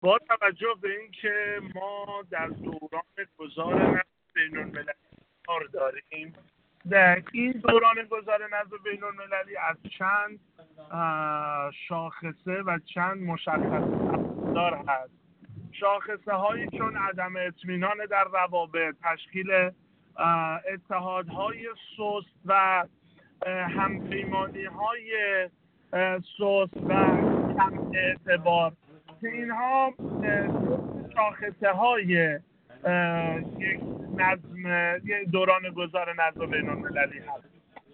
با توجه به اینکه ما در دوران گذار نظم بین‌المللی کار داریم، در این دوران گذار نظم بین‌المللی از چند شاخصه و چند مشخصه دار هست. شاخصه هایی چون عدم اطمینان در روابط، تشکیل اتحادهای سست و همپیمانی های سست و کم اعتبار، که اینها شاخصه های یک دوران گذار نظم بین‌المللی هست.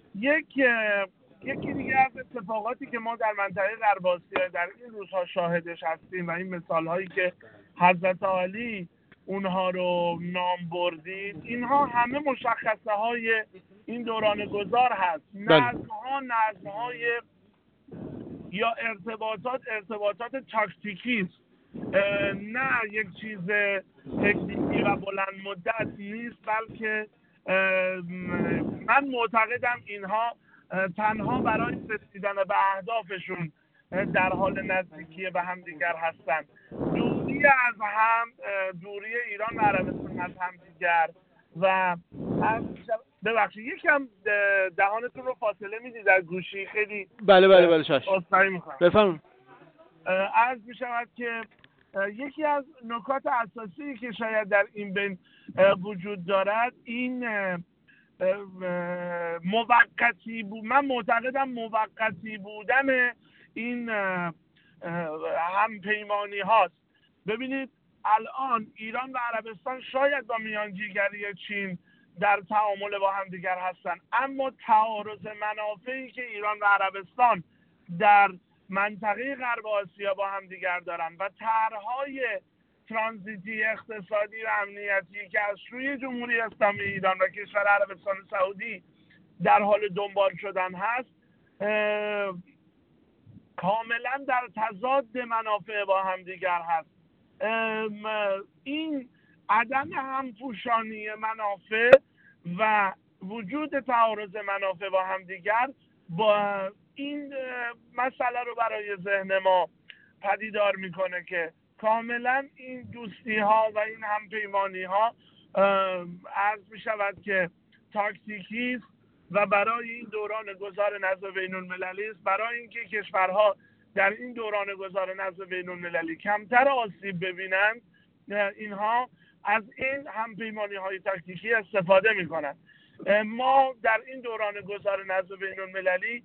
یکی دیگه از اتفاقاتی که ما در منطقه غرب آسیا در این روزها شاهدش هستیم و این مثال هایی که حضرت علی اونها رو نام بردید، اینها همه مشخصه های این دوران گذار هست. نظم های یا ارتباطات تاکتیکی است، نه یک چیز تکنیکی و بلند مدت نیست، بلکه من معتقدم اینها تنها برای رسیدن به اهدافشون در حال نزدیکی به هم دیگر هستند. دوری ایران و عربستان از هم دیگر و ببخشید یکم دهانتون رو فاصله میدید از گوشی، خیلی بله شاش اصلاحی میکنم. بفرمایید. عرض میشود که یکی از نکات اساسی که شاید در این بین وجود دارد این من معتقدم موقتی بودن این همپیمانی هاست. ببینید الان ایران و عربستان شاید با میانجیگری چین در تعامل با هم دیگر هستند، اما تعارض منافعی که ایران و عربستان در منطقه غرب آسیا با هم دیگر دارند و طرح‌های ترانزیتی اقتصادی و امنیتی که از سوی جمهوری اسلامی ایران و کشور عربستان سعودی در حال دنبال شدن هست، کاملا در تضاد منافع با هم دیگر هست. این عدم همپوشانی منافع و وجود تعارض منافع با هم دیگر با این مسئله رو برای ذهن ما پدیدار میکنه که کاملا این دوستی ها و این همپیمانی ها عرض می شود که تاکتیکی است و برای این دوران گذار نظم بین المللی است، برای اینکه کشورها در این دوران گذار نظم بین المللی کمتر آسیب ببینند، اینها از این همپیمانی های تاکتیکی استفاده می کنند. ما در این دوران گذار نظم بین المللی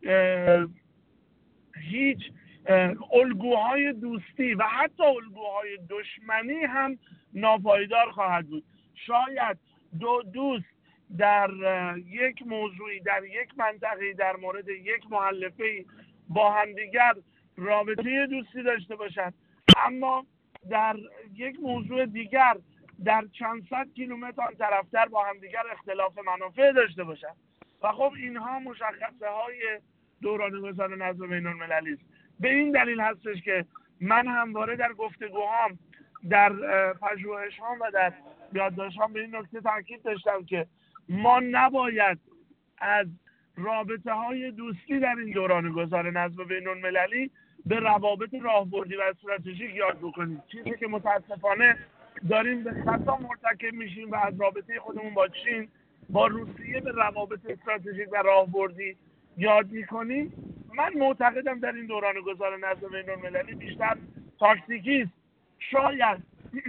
هیچ الگوهای دوستی و حتی الگوهای دشمنی هم ناپایدار خواهد بود. شاید دو دوست در یک موضوعی، در یک منطقه، در مورد یک مؤلفه با همدیگر رابطه دوستی داشته باشند، اما در یک موضوع دیگر در چند صد کیلومتر آن طرفتر با همدیگر اختلاف منافع داشته باشند و خب اینها مشخصه های دوران گذار نظم بین المللی است. به این دلیل هستش که من همواره در گفتگوهام، در پژوهش‌هام و در یادداشت‌هام به این نکته تاکید داشتم که ما نباید از رابطه‌های دوستی در این دوران گذار نظم بین المللی به روابط راهبردی و استراتژیک یاد بکنیم، چیزی که متاسفانه داریم به خطا مرتکب میشیم و از رابطه خودمون با چین، با روسیه به روابط استراتژیک و راهبردی یاد میکنیم. من معتقدم در این دوران گذار نظم بین المللی بیشتر تاکتیکی است. شاید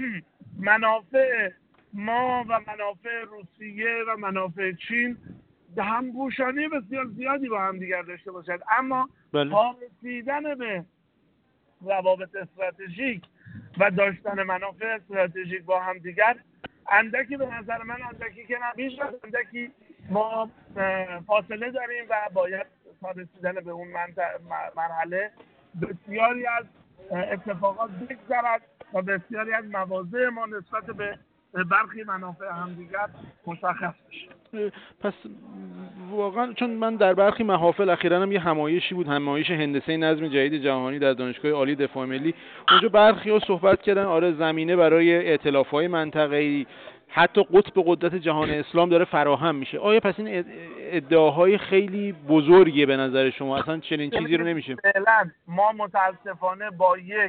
منافع ما و منافع روسیه و منافع چین همگوشانی بسیار زیادی با هم دیگر داشته باشد، اما با رسیدن به روابط استراتژیک و داشتن منافع استراتژیک با هم دیگر اندکی، به نظر من اندکی که نمیشه، اندکی ما فاصله داریم و باید تا رسیدن به اون مرحله بسیاری از اتفاقات بگذرد و بسیاری از مواضع ما نسبت به برخی منافع همدیگر مشخص بشه. پس واقعا چون من در برخی محافل اخیراً هم یه همایشی بود، همایش هندسه نظم جدید جهانی در دانشگاه عالی دفاع ملی، اونجا برخی‌ها صحبت کردن آره زمینه برای ائتلاف‌های منطقه‌ای، حتی قطب قدرت جهان اسلام داره فراهم میشه. آیا پس این ادعاهای خیلی بزرگیه به نظر شما؟ اصلا چنین چیزی رو نمیشه؟ فعلا ما متاسفانه با یک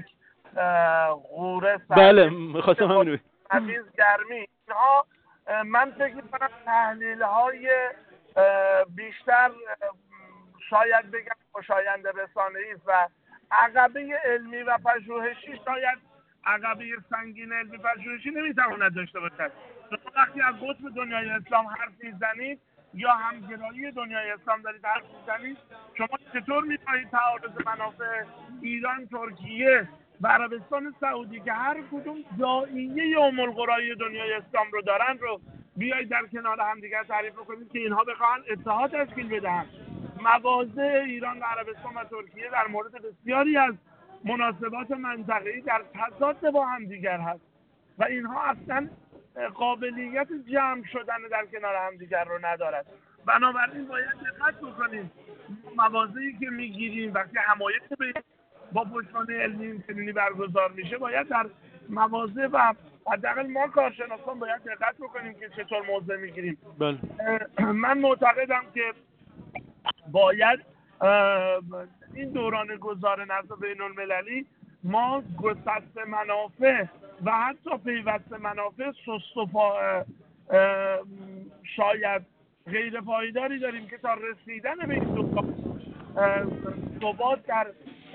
غوره، بله می‌خواستم همین تمیز، گرمی، اینها من فکر می‌کنم تحلیل‌های بیشتر شاید بگم خوشایند رسانه‌ای و عقبه علمی و پژوهشی، شاید عقبه سنگین علمی پژوهشی نمی‌تواند داشته باشد. شما وقتی از قطب دنیای اسلام حرف می‌زنید یا همگرایی دنیای اسلام دارید حرف می‌زنید، شما چطور می‌خواهید تعارض منافع ایران، ترکیه و عربستان سعودی که هر کدوم داعیه ام القرای دنیای اسلام رو دارن رو بیایید در کنار همدیگر تعریف کنید که اینها بخواهن اتحاد تشکیل بدن؟ مواضع ایران و عربستان و ترکیه در مورد بسیاری از مناسبات منطقه‌ای در تضاد با همدیگر هست و اینها اصلا قابلیت جمع شدن در کنار همدیگر رو ندارد. بنابراین باید دقت بکنیم مواضعی که میگیریم وقتی حمایت با پشتوانه علمی چنینی برگزار میشه، باید در مواضع و حداقل ما کارشناسان باید دقت بکنیم که چطور موضع میگیریم. من معتقدم که باید این دوران گذار نظم بین المللی ما گسست منافع و حتی پیوست منافع سست و شاید غیر پایداری داریم که تا رسیدن به این ثبات در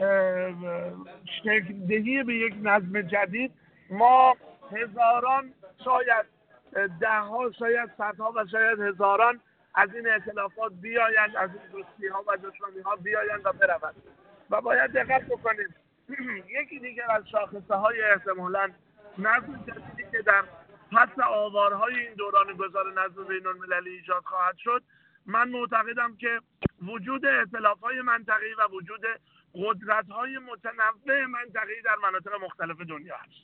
شکل دهی به یک نظم جدید ما هزاران، شاید دهها، شاید صدها و شاید هزاران از این ائتلافات بیایند، از این دوستی ها و دشمنی ها بیایند و بروند و باید دقت بکنیم. یکی دیگر از شاخصه های احتمالاً نظم جدیدی که در پس آوارهای این دوران گذار نظم بین المللی ایجاد خواهد شد، من معتقدم که وجود ائتلاف‌های منطقه‌ای و وجود قدرت‌های متنوع منطقه‌ای در مناطق مختلف دنیا هست.